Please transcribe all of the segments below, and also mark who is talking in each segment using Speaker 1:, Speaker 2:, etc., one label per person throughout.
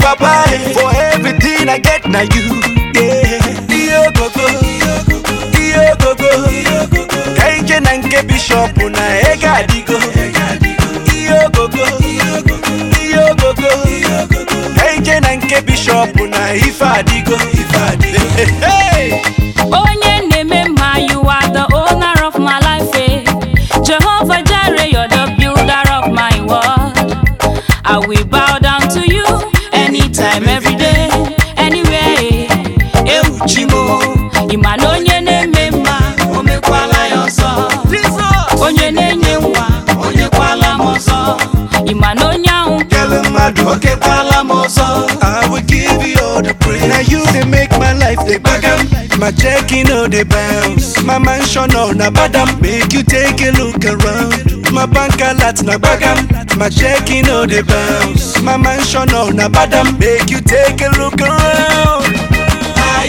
Speaker 1: papa for everything I get now you. Yeah. Dio gogo, Dio gogo. Kenje nanke bishop na ega digo. Dio gogo, Dio gogo. Kenje nanke bishop na ifa digo. Hey.
Speaker 2: Onye neme ma, you are the owner of my life. Jehovah Jireh, you're the builder of my world. I will bow down to you anytime, every day, anywhere. Euchimo, imalonye neme ma, omekwala yoso. Onye nenye wa, onye kwala moso. Imanonya
Speaker 1: I will give you all the praise. Now you they make my life they bagam. My checking all they bounce. My mansion all na badam. Make you take a look around. My bank a lot na bagam. My checking all they bounce. My mansion all na badam. Make you take a look around. Ah,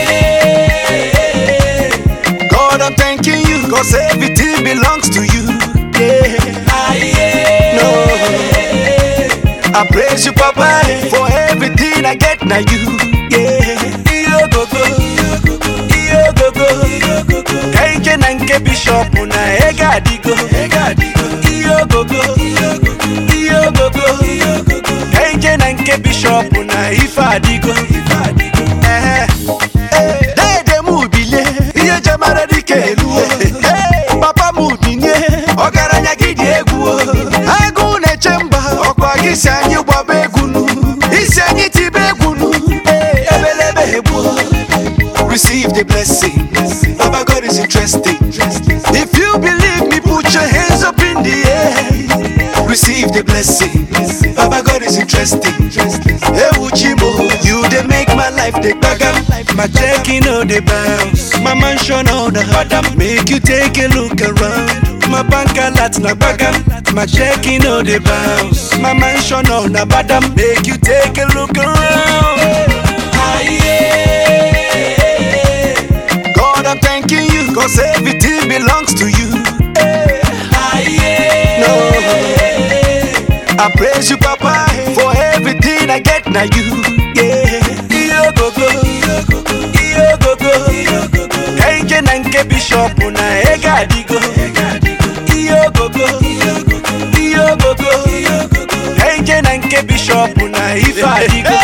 Speaker 1: yeah. God, I'm thanking you, cause everything belongs to you. Yeah. Ah, yeah. No. I praise you, Papa, for everything I get now you. Yeah. Iyo gogo, iyo gogo. Kenje nanke bishop na ega digo. Iyo gogo, iyo gogo. Kenje nanke bishop na ifa digo. Dede mubile, iye jamara dikelu. Papa mubinye, ogaranya gidi egwu. Agu ne chemba, okwa gisanyi wabe gunu. Isanyi tibe gunu. Ebelebe hebu. Receive the blessing. Baba God is interesting. If you believe me, put your hands up in the air. Receive the blessing. Baba God is interesting. You they make my life the bagam. My checking on the bounce. My mansion on the badam. Make you take a look around. My bank a lot na bagam. My checking on the bounce. My mansion on the badam. Make you take a look around. Ah, yeah. God, I'm thanking you, cause everything belongs to you. Ah, yeah. No. I praise you, Papa, for everything I get now you. Yeah. Iyo gogo, iyo gogo. Kenje nanke bishop na ega digo. Iyo gogo, iyo gogo. Kenje nanke bishop na ifa digo.